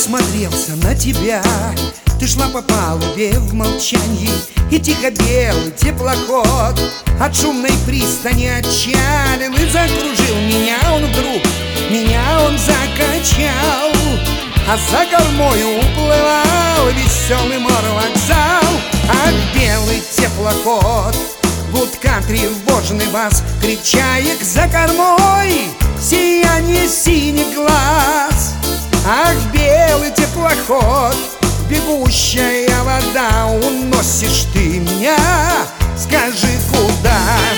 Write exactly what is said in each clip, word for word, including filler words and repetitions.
засмотрелся на тебя. Ты шла по палубе в молчании, и тихо белый теплоход от шумной пристани отчалил и закружил меня он вдруг, меня он закачал, а за кормою уплывал веселый морвокзал. Ах, белый теплоход, гудка тревожный бас, крик чаек за кормой, сияние синих глаз. Ах, белый теплоход, бегущая вода, уносишь ты меня, скажи, куда?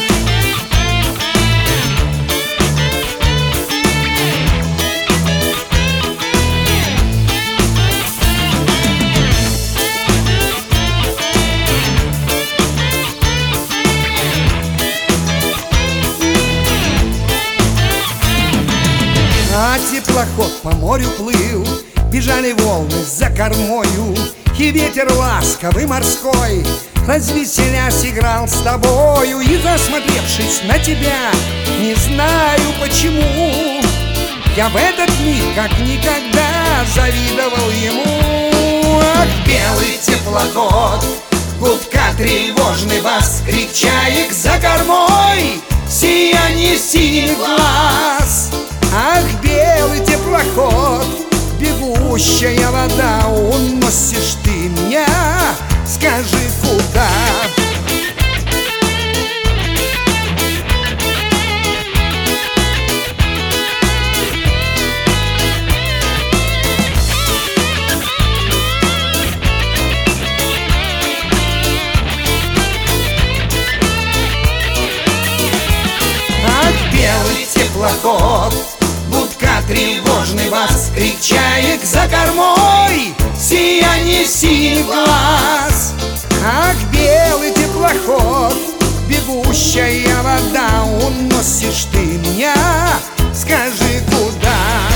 А теплоход по морю плыл, бежали волны за кормою, и ветер ласковый морской, развеселясь, играл с тобою. И засмотревшись на тебя, не знаю почему, я в этот миг как никогда завидовал ему. Ах, белый теплоход, гудка тревожный бас, крик чаек за кормой, сияние синих глаз. Ах, белый теплоход, бегущая вода, уносишь ты меня, скажи, куда? Ах, белый теплоход, гудка тревожный бас, крик чаек за кормой, сияние синих глаз. Ах, белый теплоход, бегущая вода, уносишь ты меня, скажи, куда?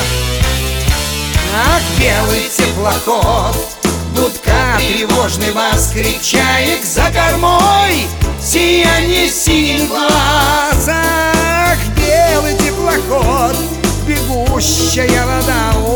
Ах, белый теплоход, гудка тревожный бас, крик чаек за кормой, сияние синих глаз. Ах, белый теплоход, бегущая вода,